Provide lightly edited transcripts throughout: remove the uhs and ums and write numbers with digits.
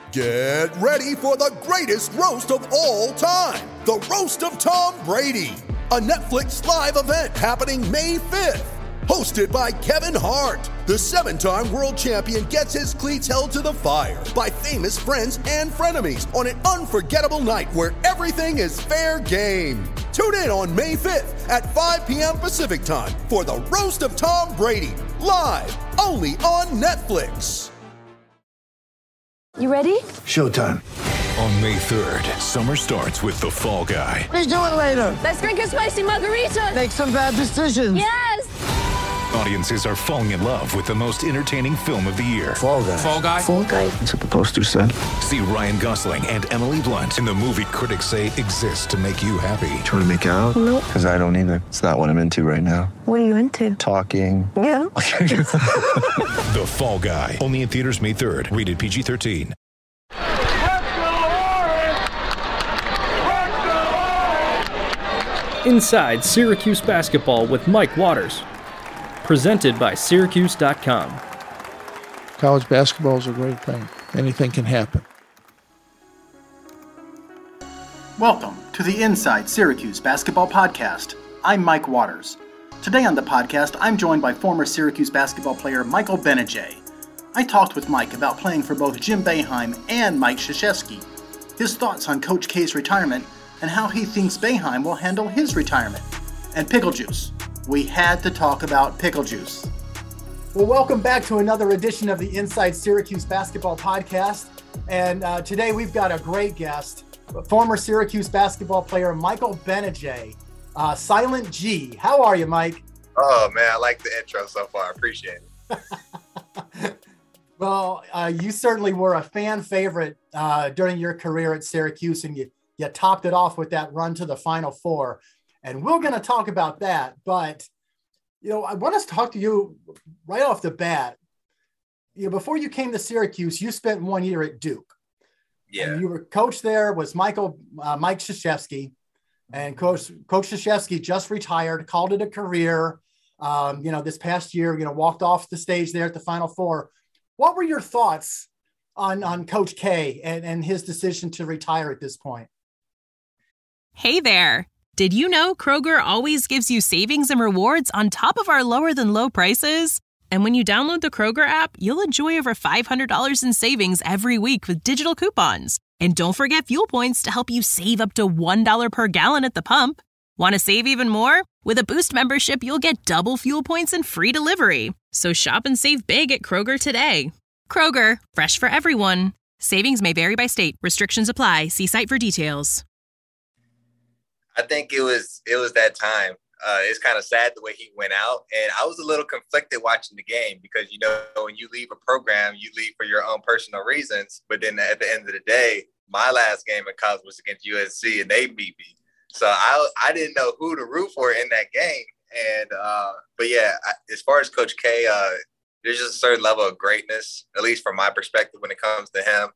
Get ready for the greatest roast of all time, the Roast of Tom Brady, a Netflix live event happening May 5th. Hosted by Kevin Hart, the 7-time world champion gets his cleats held to the fire by famous friends and frenemies on an unforgettable night where everything is fair game. Tune in on May 5th at 5 p.m. Pacific time for the Roast of Tom Brady, live only on Netflix. You ready? Showtime. On May 3rd, summer starts with The Fall Guy. What are you doing later? Let's drink a spicy margarita. Make some bad decisions. Yes! Audiences are falling in love with the most entertaining film of the year. Fall Guy. Fall Guy? Fall guy. That's what the poster said. See Ryan Gosling and Emily Blunt in the movie critics say exists to make you happy. Trying to make it out? Nope. Because I don't either. It's not what I'm into right now. What are you into? Talking. Yeah. The Fall Guy. Only in theaters May 3rd. Rated PG-13. Inside Syracuse Basketball with Mike Waters. Presented by Syracuse.com. College basketball is a great thing. Anything can happen. Welcome to the Inside Syracuse Basketball Podcast. I'm Mike Waters. Today on the podcast, I'm joined by former Syracuse basketball player Michael Gbinije. I talked with Mike about playing for both Jim Boeheim and Mike Krzyzewski, his thoughts on Coach K's retirement, and how he thinks Boeheim will handle his retirement. And pickle juice. We had to talk about pickle juice. Well, welcome back to another edition of the Inside Syracuse Basketball Podcast. And today we've got a great guest, former Syracuse basketball player Michael Gbinije, Silent G. How are you, Mike? Oh, man, I like the intro so far. I appreciate it. Well, you certainly were a fan favorite during your career at Syracuse, and you topped it off with that run to the Final Four. And we're going to talk about that. But, I want to talk to you right off the bat. Before you came to Syracuse, you spent 1 year at Duke. Yeah. And you were coach there was Mike Krzyzewski. And Coach Krzyzewski just retired, called it a career. This past year, walked off the stage there at the Final Four. What were your thoughts on Coach K and his decision to retire at this point? Hey there. Did you know Kroger always gives you savings and rewards on top of our lower than low prices? And when you download the Kroger app, you'll enjoy over $500 in savings every week with digital coupons. And don't forget fuel points to help you save up to $1 per gallon at the pump. Want to save even more? With a Boost membership, you'll get double fuel points and free delivery. So shop and save big at Kroger today. Kroger, fresh for everyone. Savings may vary by state. Restrictions apply. See site for details. I think it was that time. It's kind of sad the way he went out. And I was a little conflicted watching the game because, when you leave a program, you leave for your own personal reasons. But then at the end of the day, my last game in college was against USC and they beat me. So I didn't know who to root for in that game. And but yeah, as far as Coach K, there's just a certain level of greatness, at least from my perspective, when it comes to him.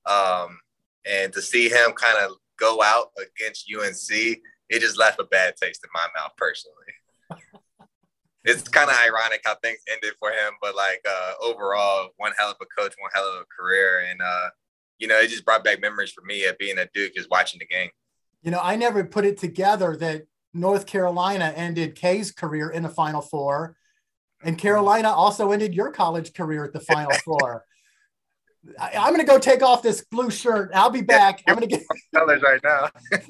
And to see him kind of go out against UNC, it just left a bad taste in my mouth personally. It's kind of ironic how things ended for him, but overall, one hell of a coach, one hell of a career. And, it just brought back memories for me of being at Duke, just watching the game. I never put it together that North Carolina ended K's career in the Final Four, and Carolina also ended your college career at the Final Four. I'm going to go take off this blue shirt. I'll be back. I'm going to get colors right now.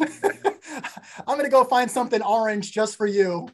I'm going to go find something orange just for you.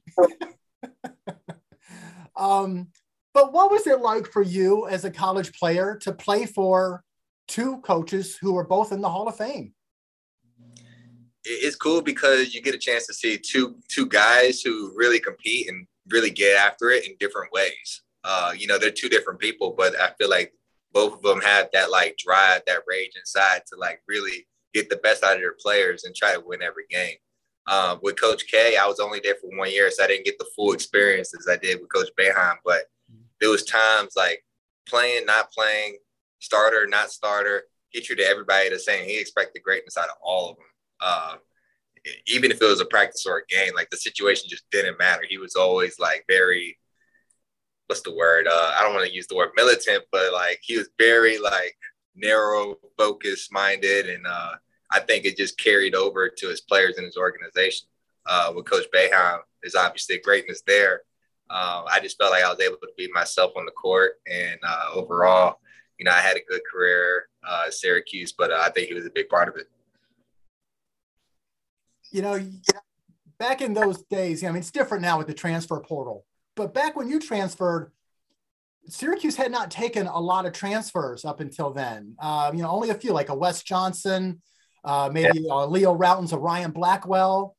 But what was it like for you as a college player to play for two coaches who are both in the Hall of Fame? It's cool because you get a chance to see two guys who really compete and really get after it in different ways. They're two different people, but I feel like both of them have that drive, that rage inside to really get the best out of their players and try to win every game. With Coach K, I was only there for 1 year, so I didn't get the full experience as I did with Coach Boeheim. But there was times playing, not playing, starter, not starter. He treated everybody the same. He expected greatness out of all of them. Even if it was a practice or a game, the situation just didn't matter. He was always very, what's the word? I don't want to use the word militant, but he was very narrow focus minded. And I think it just carried over to his players and his organization. With Coach Boeheim, there's obviously greatness there. I just felt like I was able to be myself on the court. And overall, I had a good career at Syracuse, but I think he was a big part of it. Back in those days, it's different now with the transfer portal. But back when you transferred, Syracuse had not taken a lot of transfers up until then. Only a few, like a Wes Johnson, maybe Leo Routens, a Ryan Blackwell.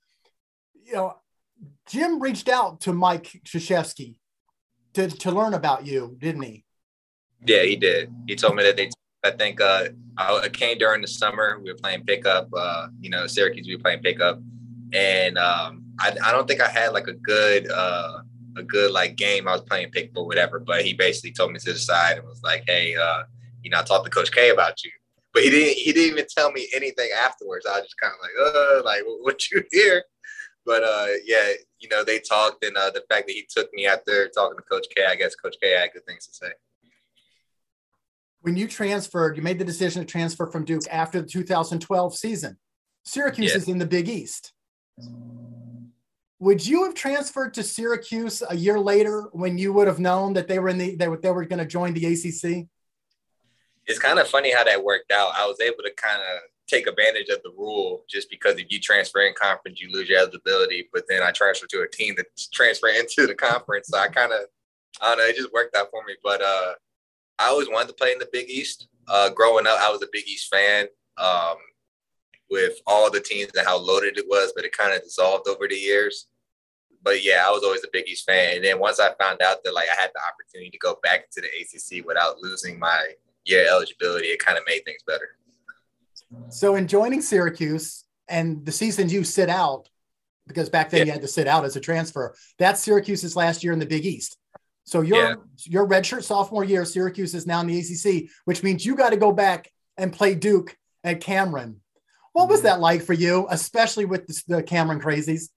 Jim reached out to Mike Krzyzewski to learn about you, didn't he? Yeah, he did. He told me that I think I came during the summer. We were playing pickup. Syracuse, we were playing pickup. And I don't think I had like a good like game. I was playing pickup or whatever, but he basically told me to the side and was like, hey, I talked to Coach K about you. But he didn't even tell me anything afterwards. I was just kind of like, what you hear? But they talked, and the fact that he took me after talking to Coach K, I guess Coach K had good things to say. When you transferred, you made the decision to transfer from Duke after the 2012 season. Syracuse is in the Big East. Would you have transferred to Syracuse a year later when you would have known that they were going to join the ACC? It's kind of funny how that worked out. I was able to kind of take advantage of the rule just because if you transfer in conference, you lose your eligibility. But then I transferred to a team that's transferring into the conference. So I don't know, it just worked out for me. But I always wanted to play in the Big East. Growing up, I was a Big East fan with all the teams and how loaded it was, but it kind of dissolved over the years. But yeah, I was always a Big East fan. And then once I found out that I had the opportunity to go back into the ACC without losing my year eligibility, it kind of made things better. So in joining Syracuse and the season you sit out, because back then you had to sit out as a transfer, that's Syracuse's last year in the Big East. So your redshirt sophomore year, Syracuse is now in the ACC, which means you got to go back and play Duke at Cameron. What was that like for you, especially with the Cameron Crazies?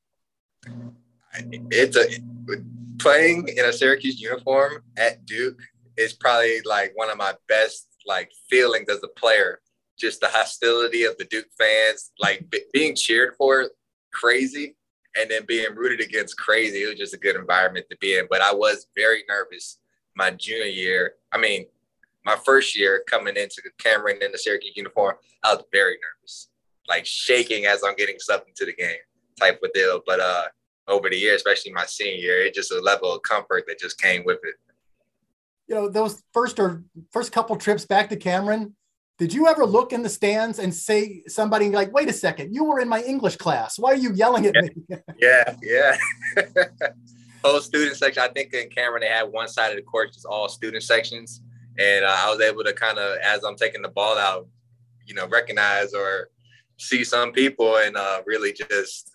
Playing in a Syracuse uniform at Duke is probably one of my best feelings as a player. Just the hostility of the Duke fans, being cheered for crazy and then being rooted against crazy. It was just a good environment to be in. But I was very nervous my junior year. My first year coming into Cameron in the Syracuse uniform, I was very nervous, shaking as I'm getting subbed into the game type of deal. But over the year, especially my senior year, it's just a level of comfort that just came with it. Those first couple trips back to Cameron, did you ever look in the stands and say somebody wait a second, you were in my English class. Why are you yelling at me? Yeah. Whole student section. I think in Cameron, they had one side of the court, just all student sections. And I was able to kind of, as I'm taking the ball out, recognize or see some people and really just,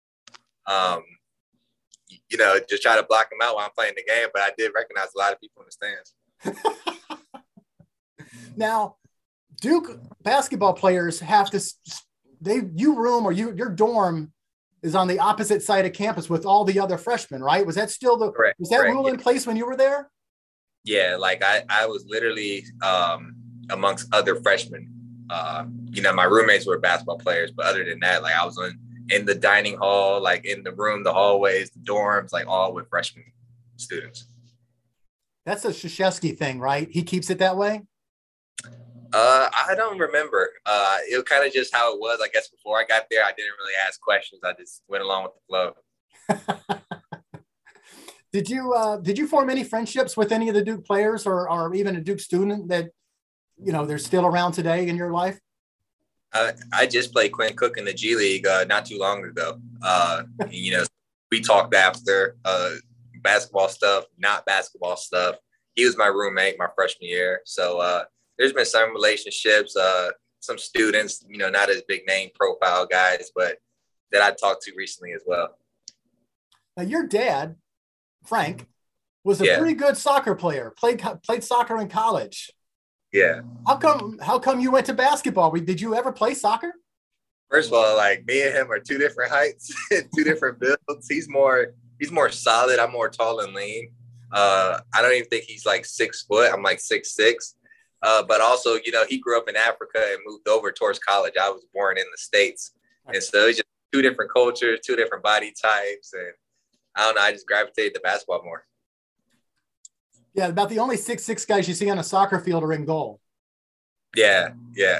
just try to block them out while I'm playing the game. But I did recognize a lot of people in the stands. Now, Duke basketball players have to, your dorm is on the opposite side of campus with all the other freshmen, right? Was that still was that rule in place when you were there? Yeah, I was literally amongst other freshmen. My roommates were basketball players, but other than that, I was in the dining hall, in the room, the hallways, the dorms, all with freshman students. That's a Krzyzewski thing, right? He keeps it that way? I don't remember. It was kind of just how it was. I guess before I got there, I didn't really ask questions. I just went along with the flow. Did you form any friendships with any of the Duke players or even a Duke student that, they're still around today in your life? I just played Quinn Cook in the G League not too long ago. We talked after basketball stuff, not basketball stuff. He was my roommate my freshman year. So there's been some relationships, some students, not as big name profile guys, but that I talked to recently as well. Now, your dad, Frank, was a pretty good soccer player, played soccer in college. Yeah. How come you went to basketball? Did you ever play soccer? First of all, me and him are two different heights, two different builds. He's more solid. I'm more tall and lean. I don't even think he's 6 foot. I'm 6'6". But also, you know, he grew up in Africa and moved over towards college. I was born in the States. And so it's just two different cultures, two different body types. And I don't know, I just gravitated to basketball more. Yeah, about the only 6'6" guys you see on a soccer field are in goal. Yeah.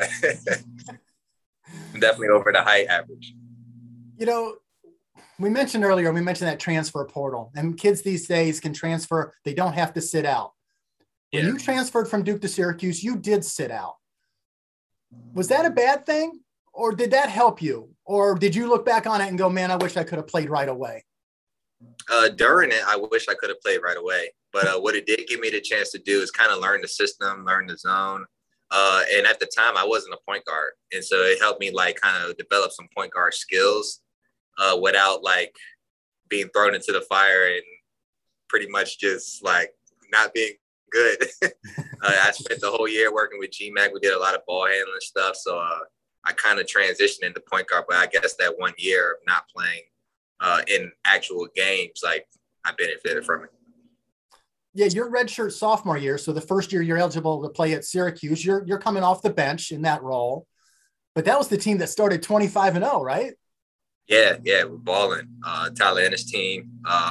Definitely over the height average. You know, we mentioned that transfer portal, and kids these days can transfer. They don't have to sit out. When you transferred from Duke to Syracuse, you did sit out. Was that a bad thing, or did that help you? Or did you look back on it and go, man, I wish I could have played right away? During it, I wish I could have played right away. But what it did give me the chance to do is kind of learn the system, learn the zone. And at the time, I wasn't a point guard. And so it helped me, like, kind of develop some point guard skills without, like, being thrown into the fire and pretty much just, like, not being good. I spent the whole year working with GMAC. We did a lot of ball handling stuff. So I kind of transitioned into point guard. But I guess that 1 year of not playing in actual games, like, I benefited from it. Yeah, your redshirt sophomore year, so the first year you're eligible to play at Syracuse, you're coming off the bench in that role. But that was the team that started 25-0, right? Yeah, we're balling. Tyler and his team.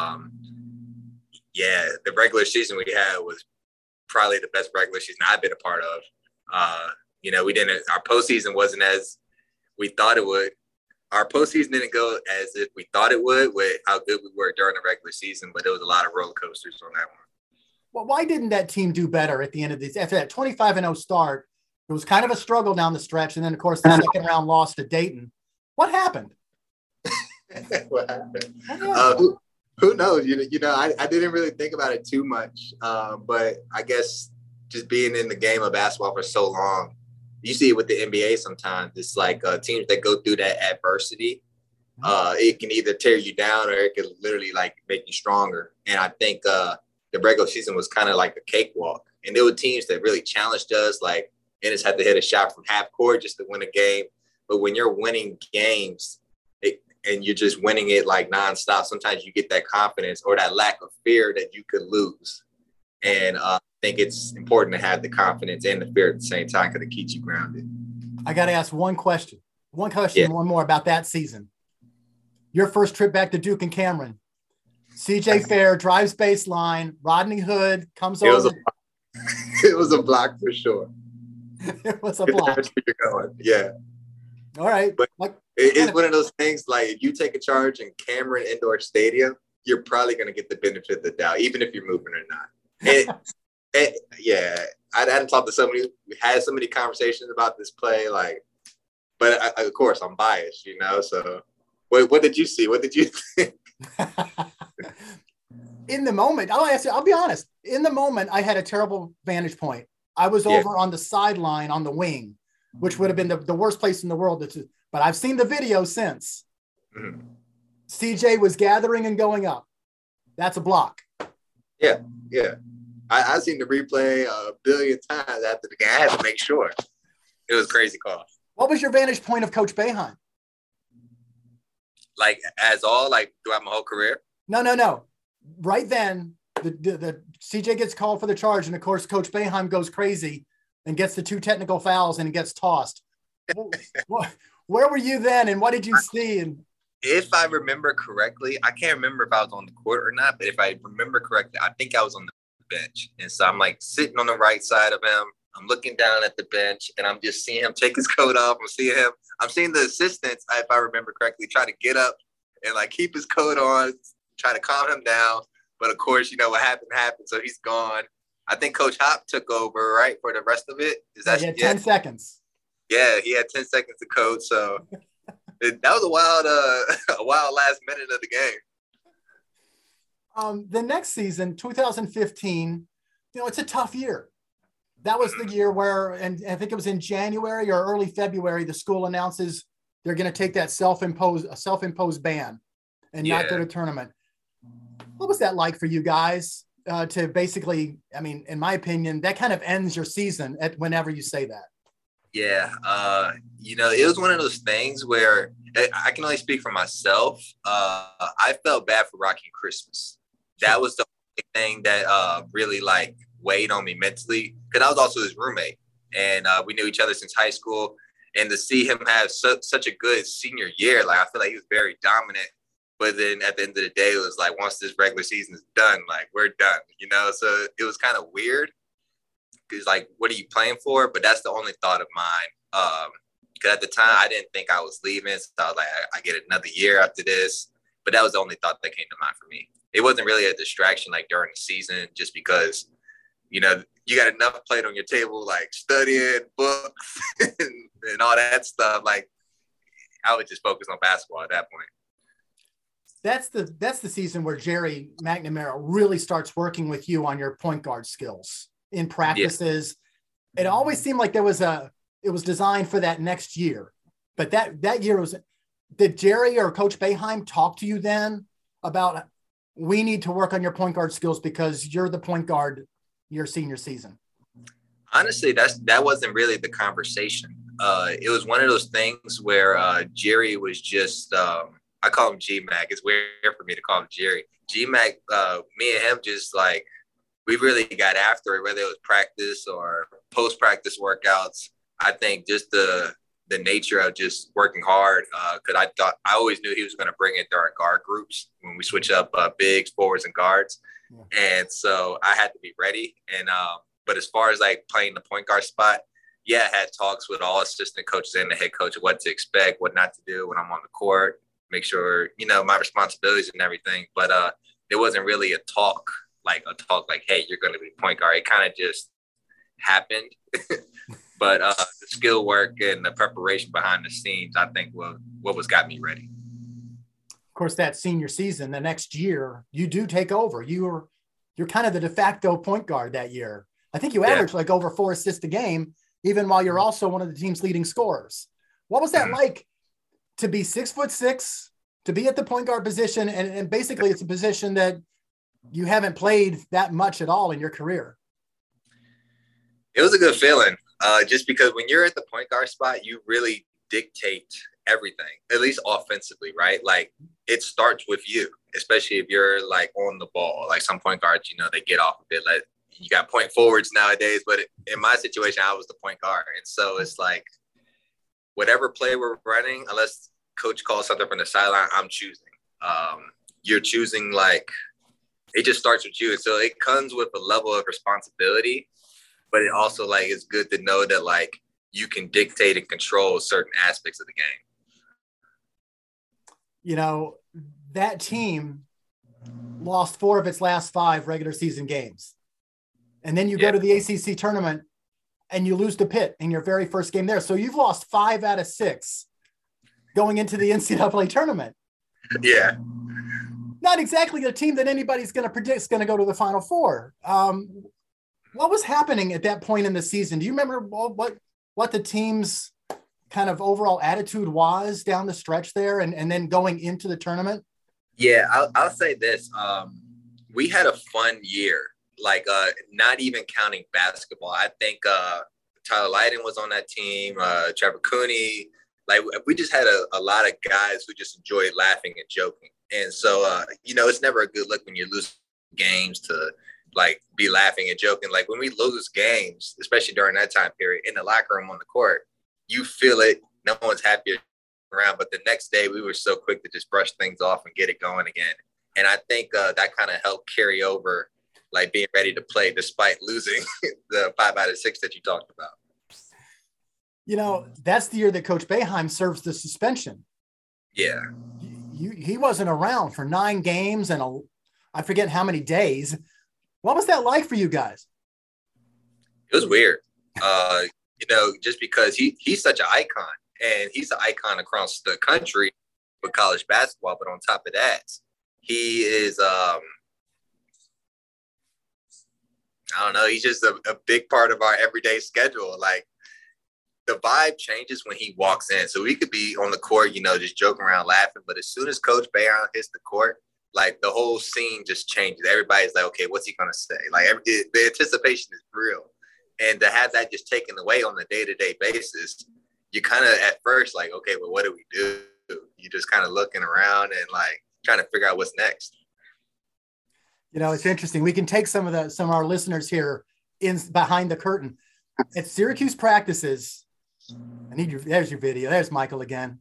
The regular season we had was probably the best regular season I've been a part of. Our postseason wasn't as we thought it would. Our postseason didn't go as if we thought it would with how good we were during the regular season, but there was a lot of roller coasters on that one. Well, why didn't that team do better at the end of this? After that 25-0 start, it was kind of a struggle down the stretch. And then, of course, the second round loss to Dayton. What happened? What happened? Who knows? I didn't really think about it too much. But I guess just being in the game of basketball for so long, you see it with the NBA sometimes. It's like teams that go through that adversity, it can either tear you down or it can literally, like, make you stronger. And I think the regular season was kind of like a cakewalk. And there were teams that really challenged us, like Ennis had to hit a shot from half court just to win a game. But when you're winning games and you're just winning it like nonstop, sometimes you get that confidence or that lack of fear that you could lose. And I think it's important to have the confidence and the fear at the same time because it keeps you grounded. I got to ask one question. One more about that season. Your first trip back to Duke and Cameron. CJ Fair drives baseline. Rodney Hood comes over. It was a block for sure. It was a block. That's where you're going. Yeah. All right. But it's one of those things, like, if you take a charge in Cameron Indoor Stadium, you're probably going to get the benefit of the doubt, even if you're moving or not. I hadn't talked to somebody. We had so many conversations about this play, but of course I'm biased, so what did you see? What did you think? In the moment, I'll be honest. In the moment, I had a terrible vantage point. I was over on the sideline on the wing, which would have been the worst place in the world. But I've seen the video since. Mm-hmm. CJ was gathering and going up. That's a block. Yeah. I've seen the replay a billion times after the game. I had to make sure. It was a crazy call. What was your vantage point of Coach Boeheim? Throughout my whole career? No. Right then, the CJ gets called for the charge, and of course, Coach Boeheim goes crazy and gets the 2 technical fouls and gets tossed. Where were you then, and what did you see? And if I remember correctly, I can't remember if I was on the court or not, but if I remember correctly, I think I was on the bench. And so I'm, like, sitting on the right side of him. I'm looking down at the bench, and I'm just seeing him take his coat off. I'm seeing the assistants, if I remember correctly, try to get up and, like, keep his coat on, try to calm him down. But, of course, what happened, so he's gone. I think Coach Hop took over, right, for the rest of it. He had 10 seconds. Yeah, he had 10 seconds to coach. So that was a wild last minute of the game. The next season, 2015, it's a tough year. That was the year where, and I think it was in January or early February, the school announces they're going to take that self-imposed ban and not go to tournament. What was that like for you guys to basically, in my opinion, that kind of ends your season whenever you say that? Yeah. It was one of those things where I can only speak for myself. I felt bad for Rocky Christmas. That was the only thing that really, weighed on me mentally because I was also his roommate, and we knew each other since high school. And to see him have such a good senior year, like I feel like he was very dominant. But then at the end of the day, it was like once this regular season is done, like we're done, you know. So it was kind of weird because like, what are you playing for? But that's the only thought of mine. Because at the time, I didn't think I was leaving. So I was like, I get another year after this. But that was the only thought that came to mind for me. It wasn't really a distraction like during the season, just because, you know, you got enough plate on your table, like studying books and all that stuff. Like I would just focus on basketball at that point. That's the season where Jerry McNamara really starts working with you on your point guard skills in practices. Yeah. It always seemed like it was designed for that next year, but that year did Jerry or Coach Boeheim talk to you then about we need to work on your point guard skills because you're the point guard your senior season? Honestly, that wasn't really the conversation. It was one of those things where Jerry was just, I call him G-Mac. It's weird for me to call him Jerry. G-Mac, me and him just like, we really got after it, whether it was practice or post-practice workouts. I think just the nature of just working hard, because I always knew he was going to bring it to our guard groups when we switch up bigs, forwards, and guards. Yeah. And so I had to be ready. And but as far as like playing the point guard spot, yeah, I had talks with all assistant coaches and the head coach of what to expect, what not to do when I'm on the court, make sure, you know, my responsibilities and everything. But it wasn't really a talk like, hey, you're going to be point guard. It kind of just happened. But the skill work and the preparation behind the scenes, I think, what got me ready. Of course, that senior season, the next year, you do take over. You're kind of the de facto point guard that year. I think you averaged like over 4 assists a game, even while you're also one of the team's leading scorers. What was that like to be 6'6", to be at the point guard position, and basically it's a position that you haven't played that much at all in your career? It was a good feeling. Just because when you're at the point guard spot, you really dictate everything, at least offensively, right? Like it starts with you, especially if you're like on the ball. Like some point guards, you know, they get off a bit. Like you got point forwards nowadays, but in my situation, I was the point guard. And so it's like whatever play we're running, unless coach calls something from the sideline, I'm choosing. You're choosing, like, it just starts with you. So it comes with a level of responsibility. But it also, like, it's good to know that, like, you can dictate and control certain aspects of the game. You know, that team lost 4 of its last 5 regular season games. And then you go to the ACC tournament and you lose to Pitt in your very first game there. So you've lost 5 out of 6 going into the NCAA tournament. Yeah. Not exactly a team that anybody's going to predict is going to go to the Final Four. What was happening at that point in the season? Do you remember what the team's kind of overall attitude was down the stretch there and then going into the tournament? Yeah, I'll say this. We had a fun year, like not even counting basketball. I think Tyler Lydon was on that team, Trevor Cooney. Like we just had a lot of guys who just enjoyed laughing and joking. And so, you know, it's never a good look when you lose games to like be laughing and joking. Like when we lose games, especially during that time period in the locker room on the court, you feel it. No one's happy around. But the next day we were so quick to just brush things off and get it going again. And I think that kind of helped carry over, like being ready to play despite losing the 5 out of 6 that you talked about. You know, that's the year that Coach Boeheim serves the suspension. Yeah. He wasn't around for 9 games and I forget how many days. What was that like for you guys? It was weird. You know, just because he's such an icon and he's an icon across the country with college basketball. But on top of that, he is, I don't know, he's just a big part of our everyday schedule. Like the vibe changes when he walks in. So we could be on the court, you know, just joking around, laughing. But as soon as Coach Boeheim hits the court, like the whole scene just changes. Everybody's like, okay, what's he going to say? Like the anticipation is real. And to have that just taken away on a day-to-day basis, you kind of at first like, okay, well, what do we do? You just kind of looking around and like trying to figure out what's next. You know, it's interesting. We can take some of our listeners here in behind the curtain. At Syracuse practices, there's your video. There's Michael again.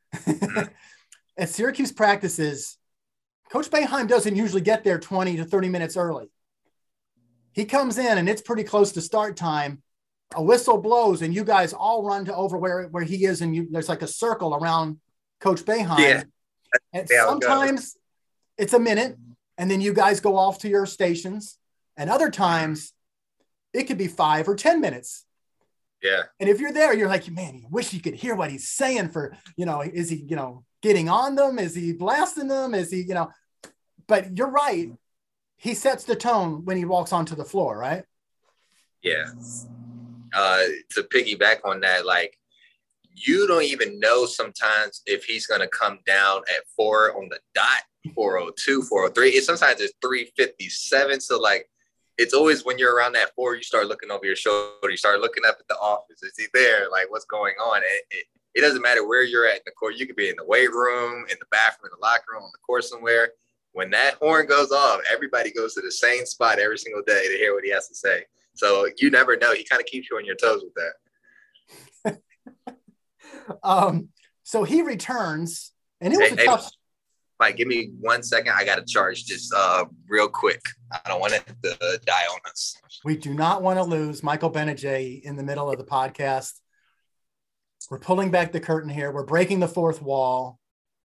At Syracuse practices, Coach Boeheim doesn't usually get there 20 to 30 minutes early. He comes in and it's pretty close to start time. A whistle blows and you guys all run to over where he is, and there's like a circle around Coach Boeheim. Yeah. And sometimes it's a minute, and then you guys go off to your stations, and other times it could be 5 or 10 minutes. Yeah. And if you're there, you're like, man, you wish you could hear what he's saying for, is he, getting on them? Is he blasting them? Is he, but you're right. He sets the tone when he walks onto the floor, right? Yeah. To piggyback on that, like, you don't even know sometimes if he's going to come down at 4 on the dot, 4:02, 4:03. Sometimes it's 3:57. So, like, it's always when you're around that 4, you start looking over your shoulder. You start looking up at the office. Is he there? Like, what's going on? It doesn't matter where you're at in the court. You could be in the weight room, in the bathroom, in the locker room, on the court somewhere. When that horn goes off, everybody goes to the same spot every single day to hear what he has to say. So you never know. He kind of keeps you on your toes with that. So he returns, and it was a tough. Mike, give me 1 second. I got to charge this real quick. I don't want it to die on us. We do not want to lose Michael Benajay in the middle of the podcast. We're pulling back the curtain here. We're breaking the fourth wall.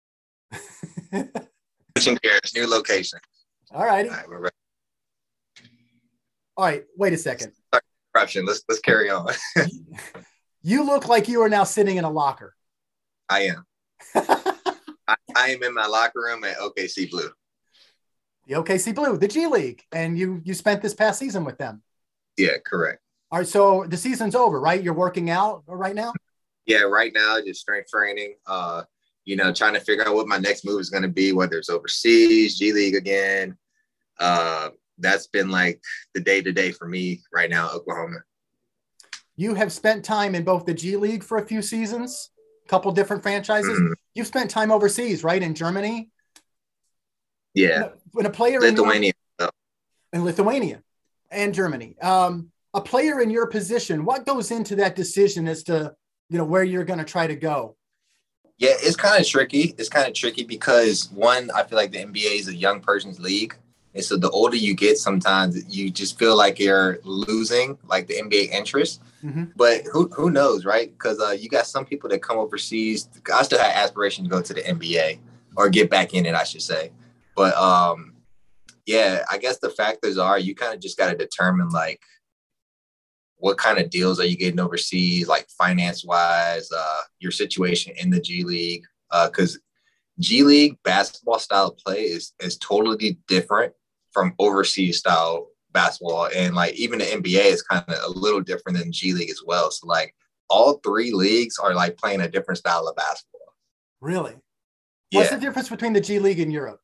New location. All righty. All right, we're ready. All right, wait a second. Corruption. Let's carry on. You look like you are now sitting in a locker. I am. I am in my locker room at OKC Blue. The OKC Blue, the G League, and you spent this past season with them. Yeah, correct. All right, so the season's over, right? You're working out right now? Yeah, right now, just strength training. Trying to figure out what my next move is going to be, whether it's overseas, G League again. That's been like the day-to-day for me right now, Oklahoma. You have spent time in both the G League for a few seasons, a couple different franchises. Mm-hmm. You've spent time overseas, right? In Germany? Yeah. When a player Lithuania. In Lithuania and Germany. A player in your position, what goes into that decision as to, where you're going to try to go? Yeah, it's kind of tricky. It's kind of tricky because, one, I feel like the NBA is a young person's league. And so the older you get, sometimes you just feel like you're losing like the NBA interest. Mm-hmm. But who knows, right? Because you got some people that come overseas. I still have aspirations to go to the NBA or get back in it, I should say. But yeah, I guess the factors are you kind of just got to determine like what kind of deals are you getting overseas, like finance wise, your situation in the G League, because G League basketball style of play is totally different from overseas style basketball. And like even the NBA is kind of a little different than G League as well. So like all three leagues are like playing a different style of basketball. Really? Yeah. What's the difference between the G League and Europe?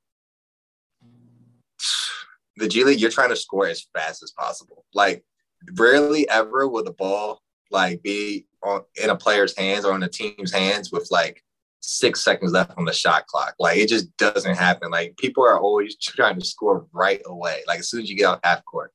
The G League, you're trying to score as fast as possible. Like rarely ever will the ball like be in a player's hands or on the team's hands with like 6 seconds left on the shot clock. Like it just doesn't happen. Like people are always trying to score right away. Like as soon as you get off half court,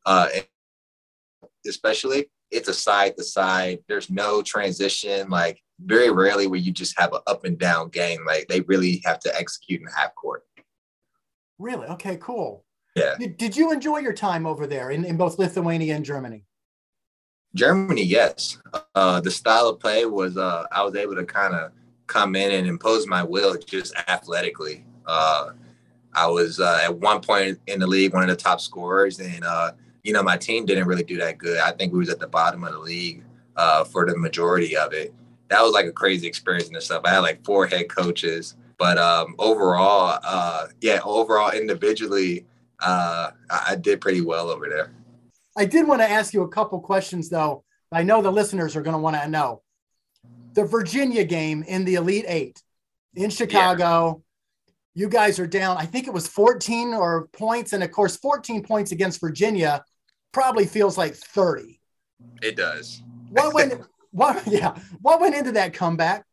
especially it's a side to side. There's no transition. Like very rarely where you just have an up and down game. Like they really have to execute in half court. Really? Okay, cool. Yeah. Did you enjoy your time over there in both Lithuania and Germany? Germany, yes. The style of play was I was able to kind of come in and impose my will just athletically. I was at one point in the league one of the top scorers, and my team didn't really do that good. I think we was at the bottom of the league for the majority of it. That was like a crazy experience and stuff. I had like 4 head coaches, but overall individually, I did pretty well over there. I did want to ask you a couple questions, though. I know the listeners are going to want to know. The Virginia game in the Elite Eight in Chicago, You guys are down, I think it was 14 or points. And, of course, 14 points against Virginia probably feels like 30. It does. What went into that comeback?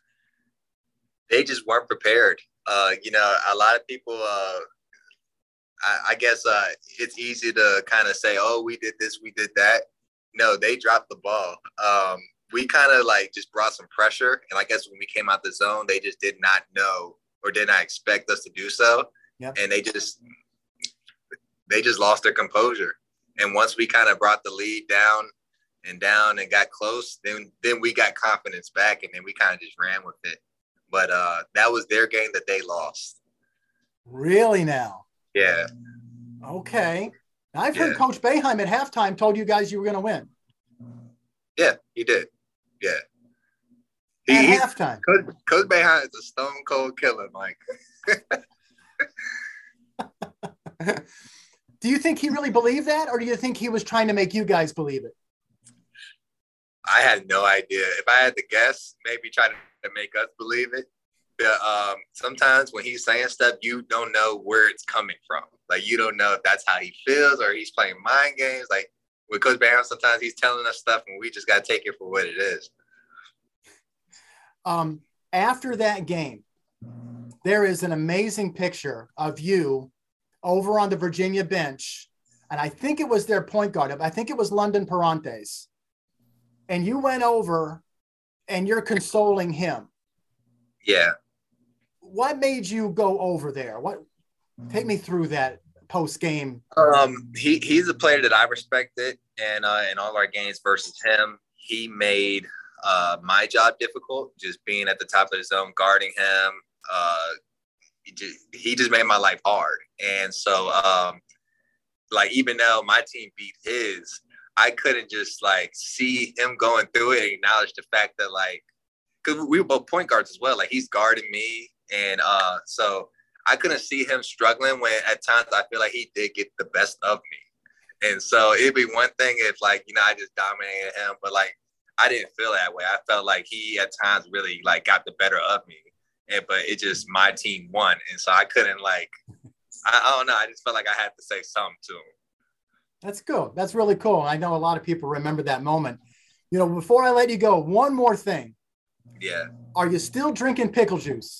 They just weren't prepared. A lot of people I guess it's easy to kind of say, oh, we did this, we did that. No, they dropped the ball. We kind of like just brought some pressure. And I guess when we came out the zone, they just did not know or did not expect us to do so. Yep. And they just lost their composure. And once we kind of brought the lead down and got close, then we got confidence back, and then we kind of just ran with it. But that was their game that they lost. Really now? Yeah. Okay. I've heard Coach Boeheim at halftime told you guys you were going to win. Yeah, he did. Yeah. At halftime. Coach Boeheim is a stone cold killer, Mike. Do you think he really believed that, or do you think he was trying to make you guys believe it? I had no idea. If I had to guess, maybe try to make us believe it. But sometimes when he's saying stuff, you don't know where it's coming from. Like, you don't know if that's how he feels or he's playing mind games. Like, with Coach Boeheim, sometimes he's telling us stuff and we just got to take it for what it is. After that game, there is an amazing picture of you over on the Virginia bench. And I think it was their point guard. I think it was London Perrantes. And you went over and you're consoling him. Yeah. What made you go over there? Take me through that post game. He's a player that I respected, and in all our games versus him, he made my job difficult. Just being at the top of his zone, guarding him. He just made my life hard, and so like, even though my team beat his, I couldn't just like see him going through it and acknowledge the fact that, like, because we were both point guards as well. Like, he's guarding me. And so I couldn't see him struggling when at times I feel like he did get the best of me. And so it'd be one thing if, like, I just dominated him, but like, I didn't feel that way. I felt like he at times really like got the better of me. But it just, my team won. And so I couldn't like, I don't know. I just felt like I had to say something to him. That's cool. That's really cool. I know a lot of people remember that moment. Before I let you go, one more thing. Yeah. Are you still drinking pickle juice?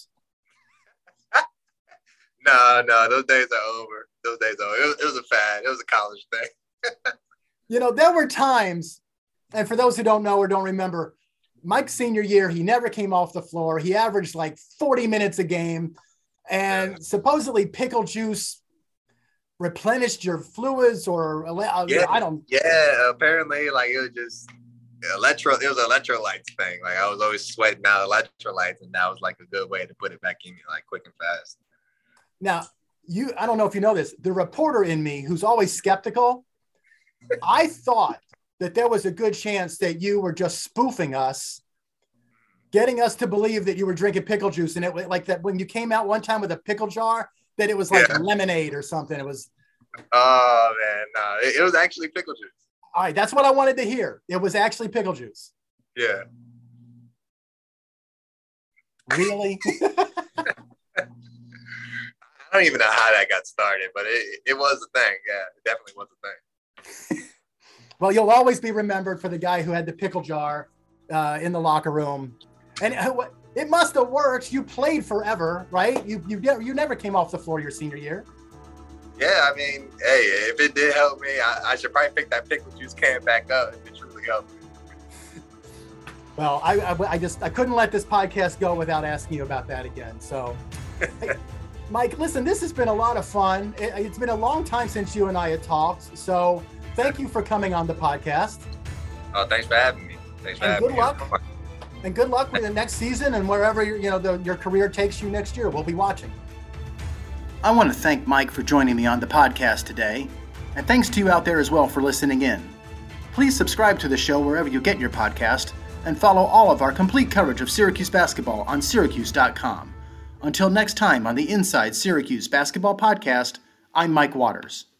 No, those days are over. It was a fad. It was a college thing. There were times, and for those who don't know or don't remember, Mike's senior year, he never came off the floor. He averaged like 40 minutes a game, and supposedly pickle juice replenished your fluids, or I don't. Yeah, apparently, like, it was just it was an electrolytes thing. Like, I was always sweating out electrolytes, and that was like a good way to put it back in me, like, quick and fast. Now, I don't know if you know this, the reporter in me who's always skeptical, I thought that there was a good chance that you were just spoofing us, getting us to believe that you were drinking pickle juice. And it was like that when you came out one time with a pickle jar, that it was like lemonade or something. It was. Oh, man, no, it was actually pickle juice. All right, that's what I wanted to hear. It was actually pickle juice. Yeah. Really? I don't even know how that got started, but it was a thing. Yeah, it definitely was a thing. Well, you'll always be remembered for the guy who had the pickle jar in the locker room. And it must have worked. You played forever, right? You never came off the floor your senior year. Yeah, I mean, hey, if it did help me, I should probably pick that pickle juice can back up if it truly helped me. Well, I couldn't let this podcast go without asking you about that again. So, hey, Mike, listen, this has been a lot of fun. It's been a long time since you and I had talked. So thank you for coming on the podcast. Oh, thanks for having me. Good luck. And good luck with the next season and wherever your career takes you next year. We'll be watching. I want to thank Mike for joining me on the podcast today. And thanks to you out there as well for listening in. Please subscribe to the show wherever you get your podcast and follow all of our complete coverage of Syracuse basketball on Syracuse.com. Until next time on the Inside Syracuse Basketball Podcast, I'm Mike Waters.